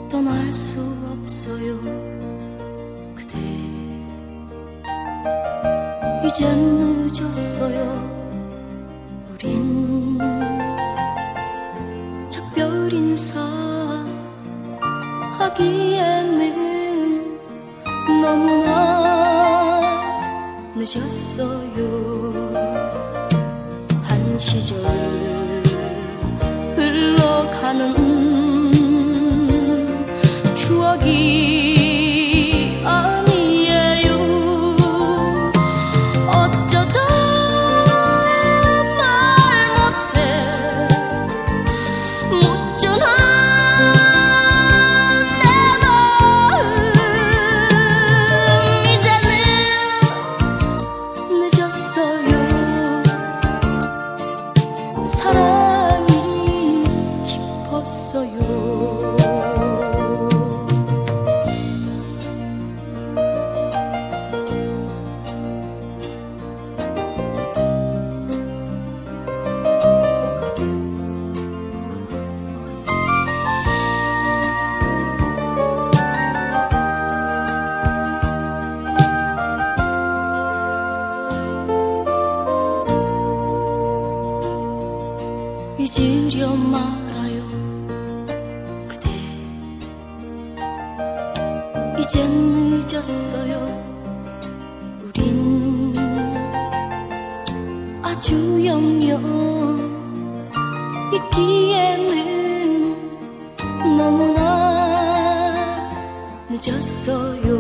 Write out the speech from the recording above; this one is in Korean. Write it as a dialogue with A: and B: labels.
A: 떠날 수 없어요 그대 이젠 늦었어요 우린 작별 인사하기에는 너무나 늦었어요 한 시절 흘러가는 추억이 아니에요 어쩌다 말 못해 묻지는 내 마음 이제는 늦었어요 사랑이 깊었어요 잊으려 말아요 그대 이젠 늦었어요 우린 아주 영영 있기에는 너무나 늦었어요